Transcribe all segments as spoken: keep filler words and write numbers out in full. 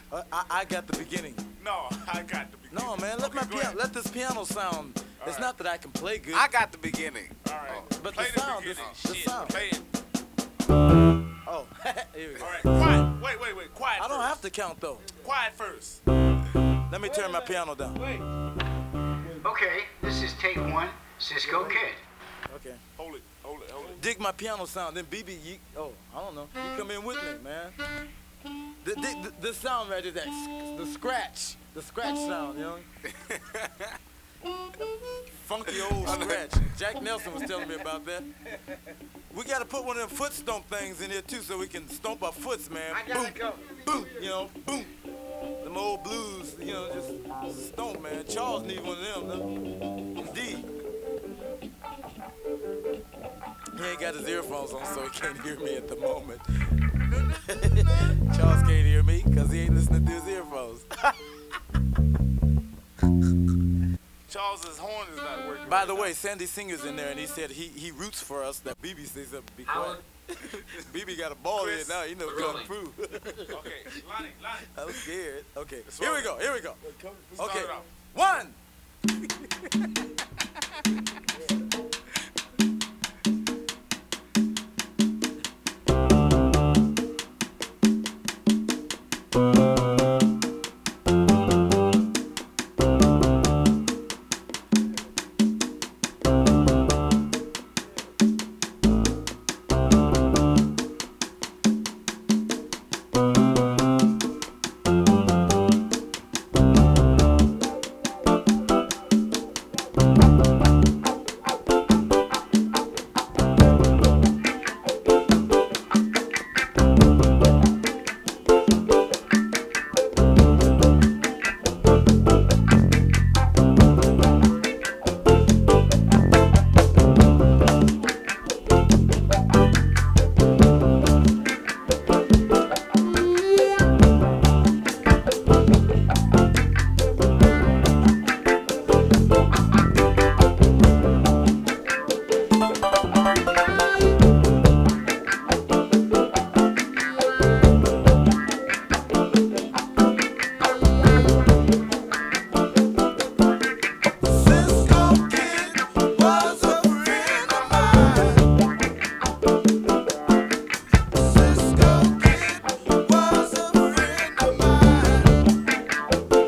Uh, I, I got the beginning. No, I got the beginning. No, man, let Okay, my go piano, ahead. let this piano sound. All it's right. not that I can play good. I got the beginning. All right. But Play the sound, beginning. the- the Shit, sound. Play it. Oh, here we go. All right. Quiet. Wait, wait, wait. Quiet I don't first. have to count though. Quiet first. Let me turn my piano down. Okay, this is take one, Cisco Kid. Okay. Hold it. Hold it. Hold it. Dig my piano sound. Then B B, you, oh, I don't know. You come in with me, man. The, the, the, the sound right there, that s- the scratch, the scratch sound, you know. Funky old scratch. Jack Nelson was telling me about that. We got to put one of them foot stomp things in here too, so we can stomp our foots, man. I gotta boom, go. boom, you know, boom. Them old blues, you know, just stomp, man. Charles need one of them, though. Indeed. He ain't got his earphones on, so he can't hear me at the moment. Charles can't hear me because he ain't listening to his earphones. Charles's horn is not working. By right the now. way, Sandy Singer's in there, and he said he, he roots for us. That B B says something. Be quiet. B B got a ball in Chris, now. He know kung fu. Okay, Lonnie, Lonnie. I was scared. Okay, Let's here we roll go. Here we go. Start Okay, it off. one. Cisco Kid was a friend of mine. Cisco Kid was a friend of mine.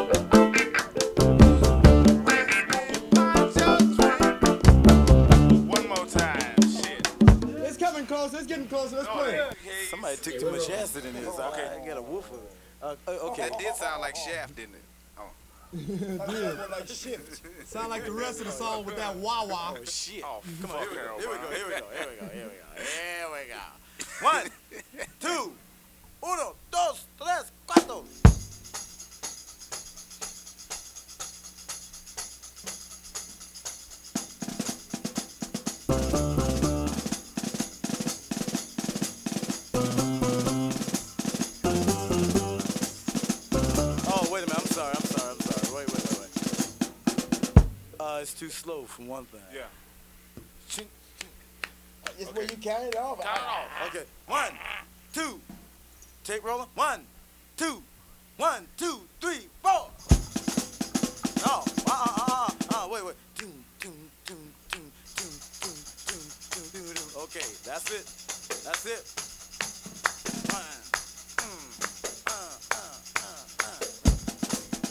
One more time. Shit. It's coming closer. It's getting closer. Let's play. Hey, Somebody took too much acid in here, so I, I got a woofer. Uh, uh, okay. That did sound like Shaft, didn't it? Oh. Like shift. Sound like the rest of the song with that wah wah. Oh shit! Oh, Come on, fuck here we go. it, Here we Obama. go. Here we go. Here we go. Here we go. Here we go. One, two, uno, dos, tres, cuatro. Oh, wait a minute. I'm sorry. I'm sorry. I'm sorry. Wait, wait, wait, wait. Uh, it's too slow for one thing. Yeah. Ching. It's where you carry it off. Count it off. Okay. One, two. Tape rolling. One, two. One, two, three, four. No. Uh, uh, uh, uh, uh. Wait, wait. Doom, doom, doom, doom, doom, doom, doom, doom, doom, doom. Okay, that's it. That's it. One. Mm, uh, uh, uh, uh.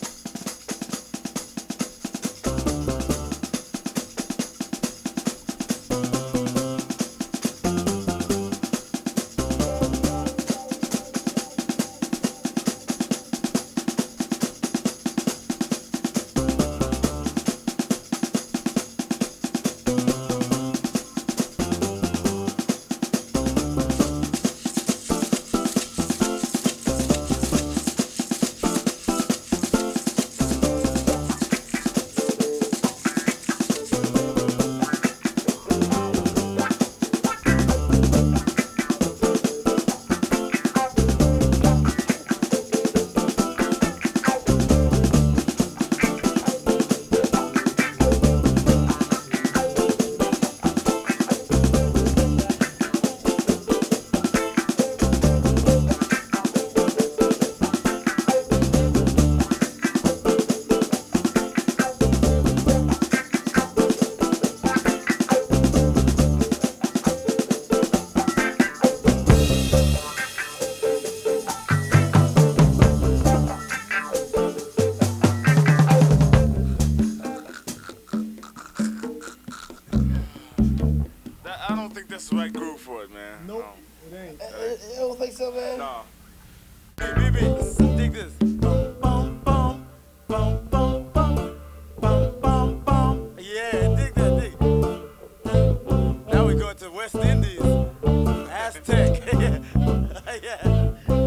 remix. Dig this. Bum, bum, bum, bum, bum, bum, bum, bum, bum. Yeah, dig that, dig. Now we going to West Indies. Aztec. Yeah.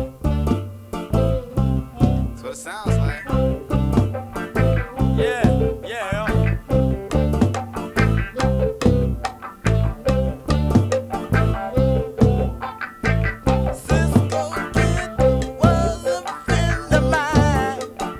That's what it sounds like. Yeah, yeah. Cisco Kid was a friend of mine.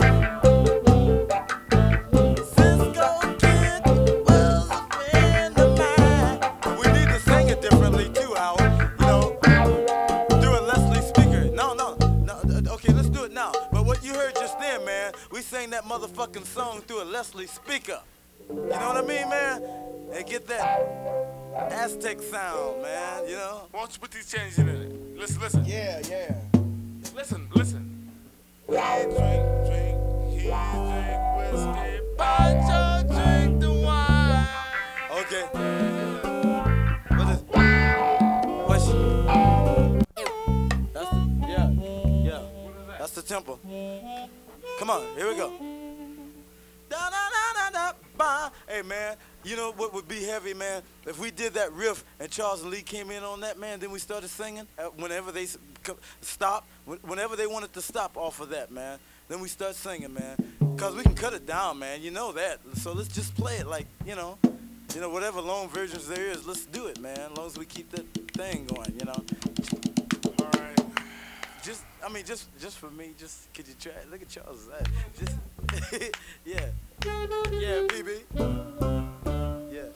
Cisco Kid was a friend of mine. We need to sing it differently too, Howard. You know, do a Leslie Speaker. No, no, no. Okay, let's do it now. But what you heard just then, man, we sang that motherfucking song through a Leslie speaker. You know what I mean, man? And get that Aztec sound, man, you know? Why don't you put these changes in it? Listen, listen. Yeah, yeah. Listen, listen. He drink, drink, he drink whiskey, Pancho drink the wine. Okay. What is what's That's the, yeah, yeah. That's the tempo. Come on, here we go. Da, da, da, da, da, ba. Hey man, you know what would be heavy, man? If we did that riff and Charles and Lee came in on that, man, then we started singing uh, whenever they s- co- stop, wh- whenever they wanted to stop off of that, man. Then we start singing, man, cause we can cut it down, man. You know that. So let's just play it like, you know, you know whatever long versions there is. Let's do it, man. As long as we keep that thing going, you know. All right. Just, I mean, just, just for me, just could you try? Look at Charles' eyes. Just, yeah, yeah, B B. Yeah.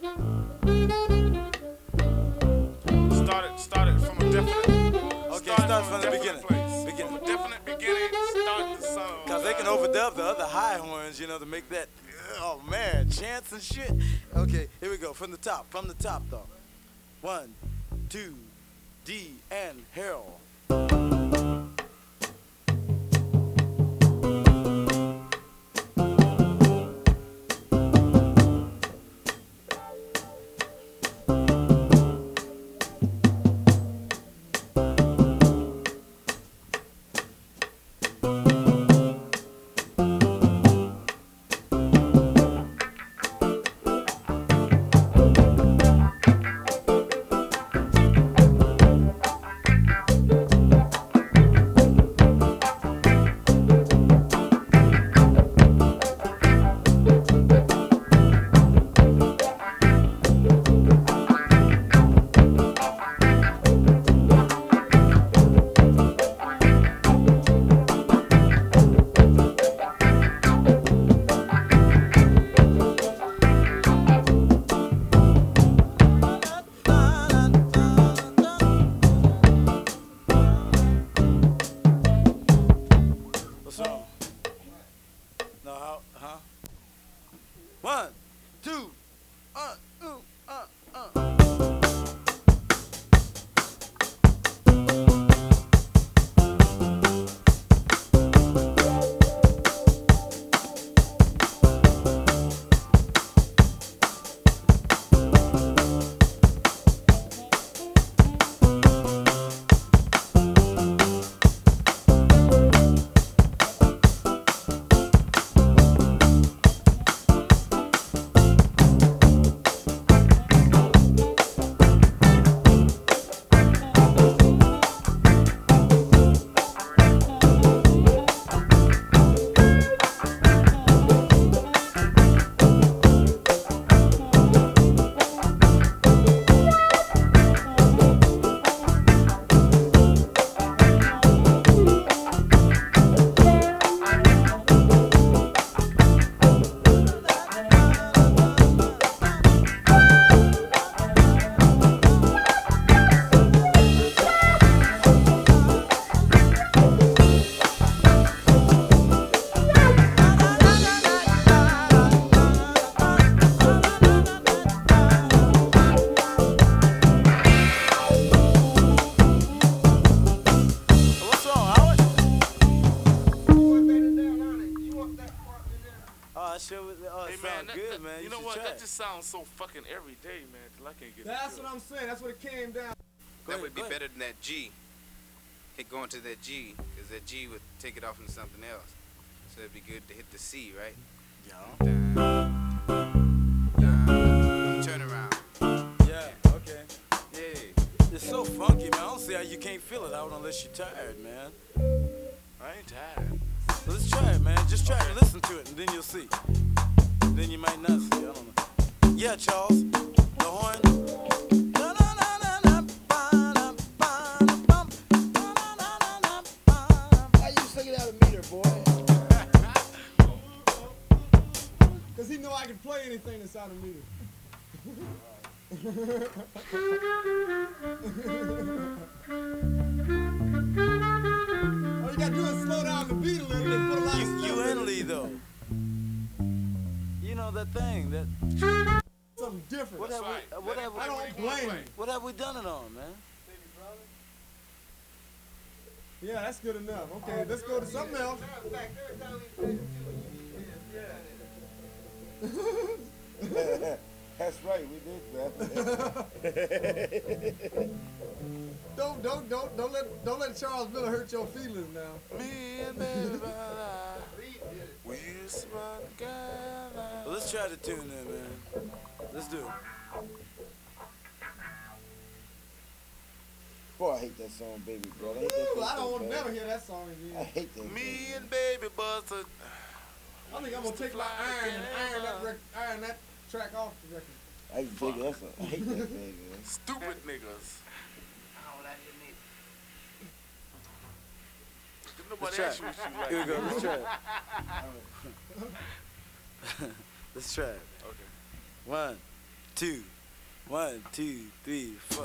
Start it, start it from a definite. Okay, start start from the definite beginning. Place. Beginning. From a definite beginning, start the song. Cause they can overdub the other high horns, you know, to make that. Oh man, chants and shit. Okay, here we go. From the top, from the top though. One, two, D and Harold. What's wrong? No, how, huh? One, two, uh, ooh, uh, uh. What's wrong, Howard? Oh, that shit was, oh, it Hey man, sound that, good, that- man. you know should what? try That it. just sounds so fucking everyday, man. Till I can't get That's into what it. I'm saying. That's what it came down. Go That ahead, would be go ahead. better than that G. hit going to that G, because that G would take it off into something else. So it'd be good to hit the C, right? Yeah. Down, down, turn around. Yeah, okay. Yeah. It's so funky, man. I don't see how you can't feel it out unless you're tired, man. I ain't tired. So let's try it, man. Just try to listen to it, and then you'll see. Then you might not see. I don't know. Yeah, Charles. The horn. How you sing it out of meter, boy? Cause he know I can play anything that's out of meter. All you gotta do is slow down the beat a little and put a lot of You, stuff you in and it. Lee, though. You know that thing, that. Something different. What have right. we, uh, what have I we, don't blame him. what have we done it on, man? Yeah, that's good enough. Okay, let's go to something else. That's right, we did that. Don't don't don't don't let don't let Charles Miller hurt your feelings now. Me and baby, we used to run together. Well, let's try the tune then, man. Let's do it. Boy, I hate that song, baby, bro. I hate that Ooh, song I don't so want to bad. never hear that song I again. hate that Me song. and baby Buster. I think I'm gonna take my iron and iron that rec- iron that track off the record. I hate that, that's a, I hate that thing, man. Stupid niggas. Oh, that didn't need. Did nobody Let's try ask it. you what you like? Here we go. Let's try it. Let's try it. Okay. One, two, one, two, three, four.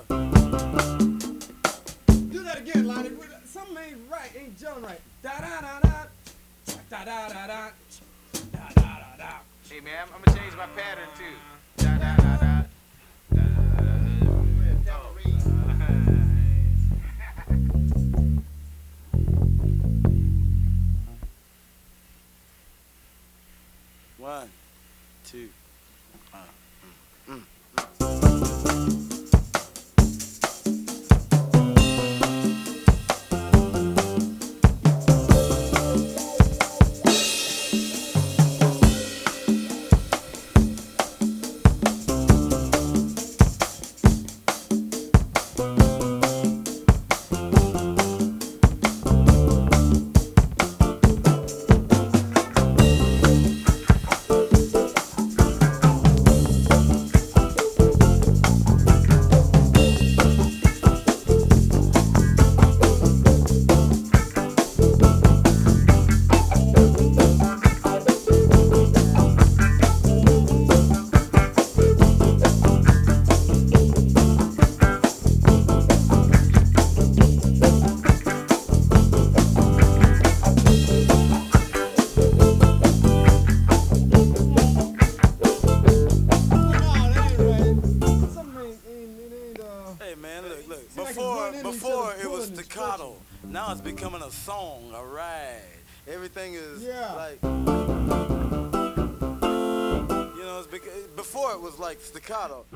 Do that again, Lonnie. Something ain't right, ain't gelling right. Da da da da. Da da da da. Da da da da. Hey man, I'm, I'm gonna change my pattern too. Da da da da. Da da da One, two. Uh, mm, mm. No, that ain't right. Something ain't, ain't, it ain't, uh. Hey man, look, look. Seem like it's Before, running into each before other, it was pulling and staccato. Now it's becoming a song. All right. Everything is Yeah. like. You know, it's bec- before it was like staccato.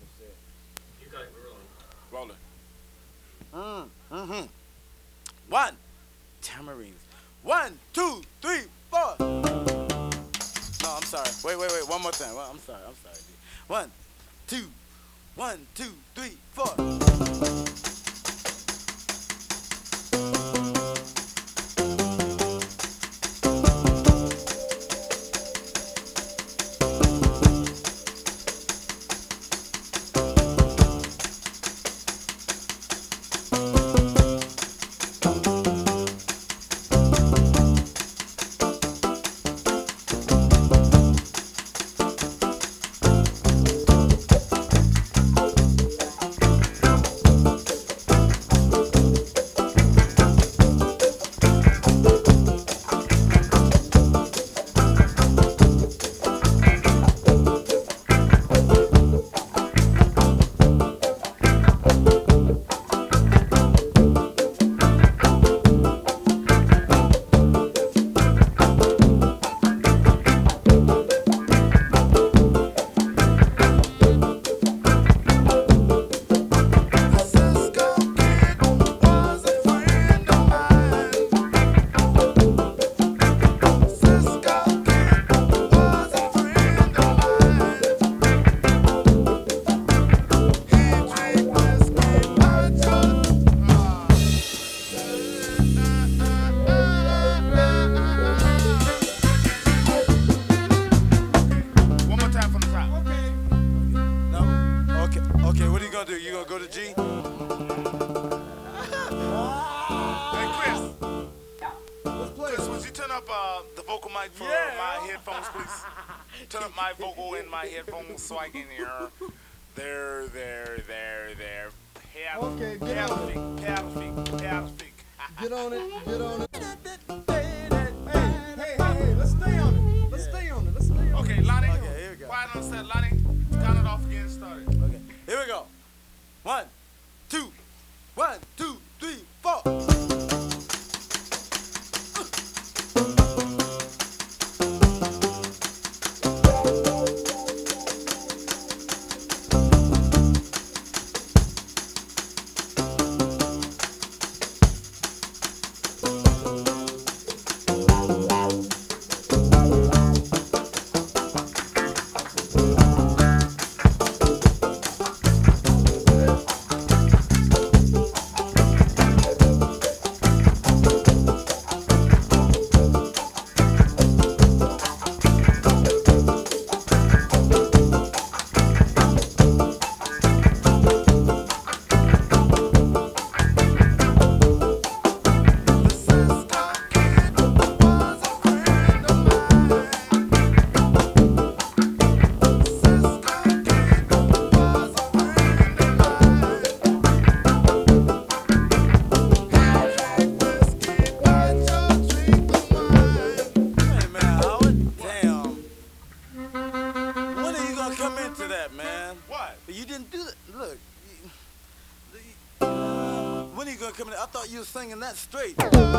Rolling. Mm, mm-hmm. One, tamarines. One, two, three, four. No, I'm sorry. Wait, wait, wait. One more time. Well, I'm sorry. I'm sorry. Dude. One, two, one, two, three, four. turn up uh, the vocal mic for Yeah. my headphones, please? Turn up my vocal in my headphones so I can hear. There, there, there, there. Perfect, Okay, get on it. perfect, perfect. Get on it. Get on it. Hey, hey, hey, hey, let's stay on it. Let's stay on it. Let's stay on it. Okay, Lonnie. Okay, here we go. Quiet on set, Lonnie. Count it off again. Start it. Okay, here we go. One, two, one, two, three, four. Hey, man, Howard. Damn. When are you gonna come into that, man? What? You didn't do that. Look. you- you- When are you gonna come in? I thought you were singing that straight.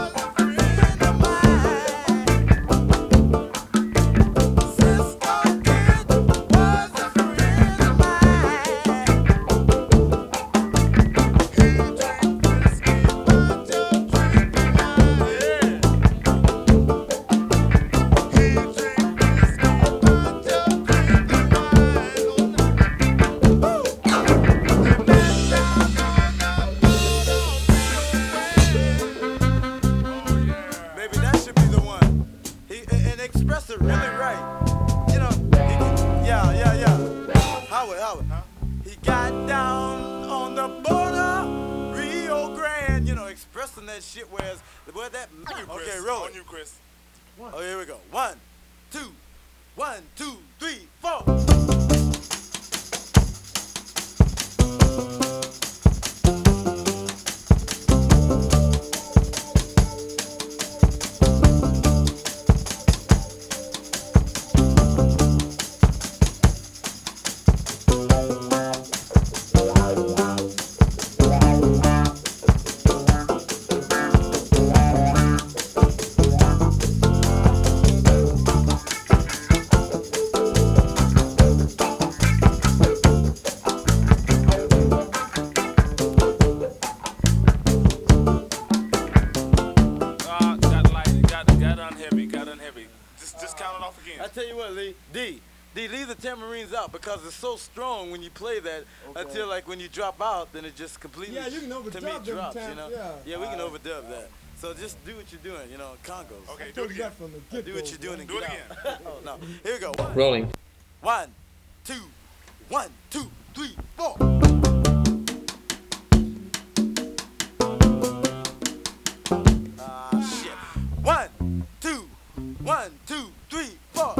Maybe that should be the one. He and, and express it really right. You know, he can, yeah, yeah, yeah. Howard, Howard. He got down on the border, Rio Grande. You know, expressing that shit whereas where that. On you, Chris. Okay, roll On it. you, Chris. Oh, here we go. One, two, one, two, three, four. Uh, got light, got, got unheavy, got unheavy. Just, just count it off again. I tell you what, Lee, D, D, leave the tamarines out because it's so strong when you play that until like when you drop out, then it just completely Yeah, you can to overdub me them drops, you times, know. yeah. we can overdub that. So just do what you're doing, you know, congos. Okay, do Told it you again. that from the Do get-go, what you're doing and Do get it out. oh, no. Here we go. One, Rolling. one, two, one, two, three, four. Ah, shit. One, two, one, two, three, four.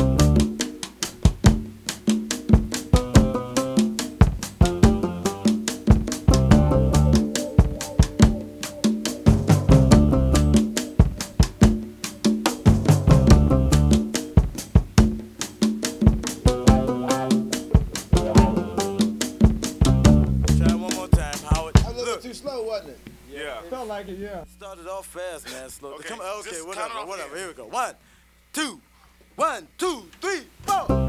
Try one more time, Howard. A little Look, too slow, wasn't it? Yeah. Felt like it, yeah. started off fast, man. Slow. Okay, Come on, okay, just count whatever, it off whatever. again. Here we go. One, two, one, two, three, four.